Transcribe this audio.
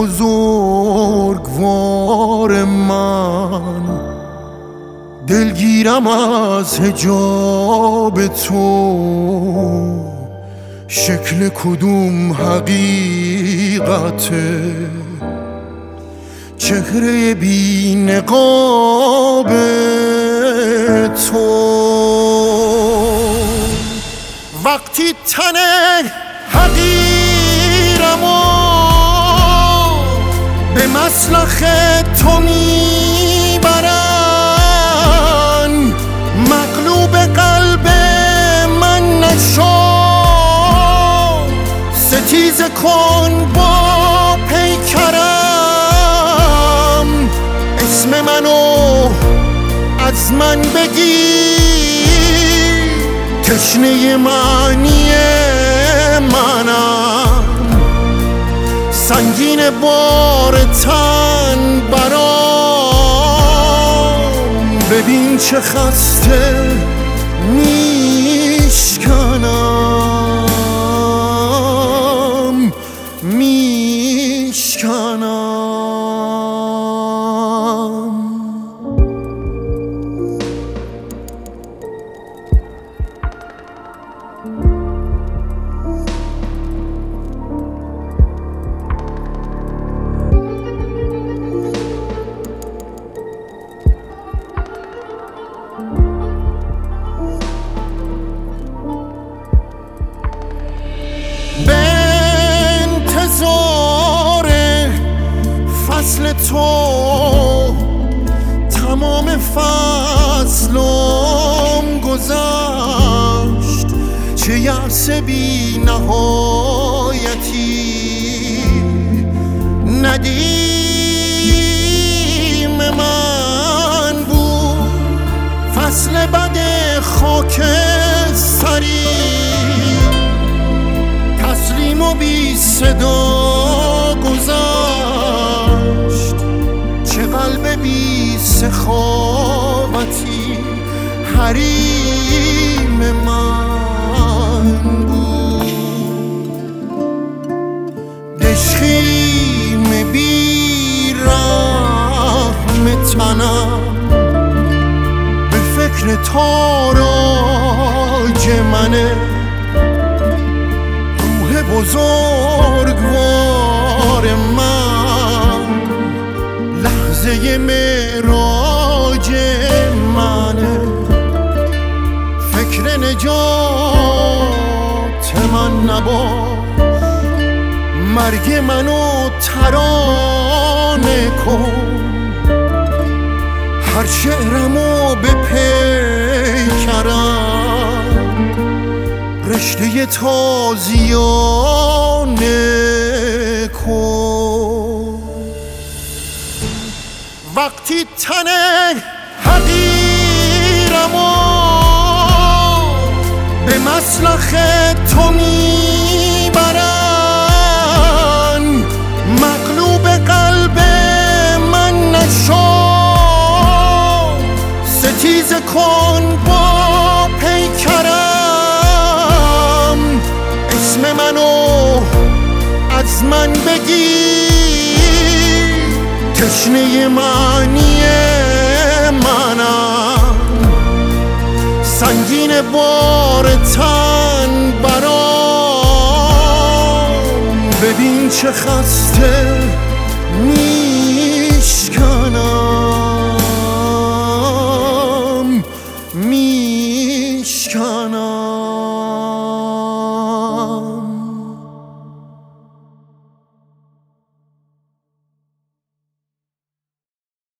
بزرگوار من، دلگیرم از حجاب تو، شکل کدوم حقیقته؟ چهره بی نقاب تو. وقتی تن حقیرم و به مسلخ تو میبرن، مغلوب قلب من نشو، ستیزه کن با پیکرم، اسم منو از من بگیر، تشنه معنی منم، سنگین بار تن برام، ببین چه خسته میشکنم میشکنم. به انتظار فصل تو تمام فصلم گذشت، چه یأس بی نهایتی ندیم من بود، فصل بد خاک سری تسلیم و بی صدا گذشت، چه قلب بی سخاوتی حریم من بود، دشخیم بی رحم تنم به فکر تاراج منه، بزرگوار من لحظه معراج منه، فکر نجات من نباش، مرگ منو ترانه کن، هر شعرمو به پیکرم، رشته تازیانه کن. وقتی تن حقیرم و به مسلخ تو میبرن، مغلوب قلب من نشو، ستیزه کن با پیکرم، اسم منو از من بگیر، تشنه معنی منم، سنگین بار تن برام، ببین چه خسته